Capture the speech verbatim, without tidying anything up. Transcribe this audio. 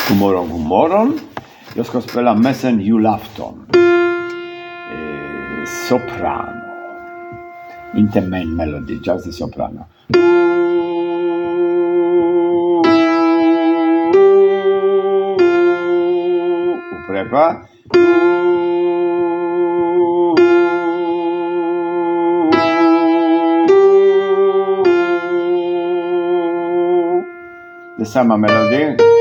God morgon, god morgon. Jag ska spela mässen julafton. Eh, soprano. Inte main melody, just the soprano. Upprepa. Det är samma melodi.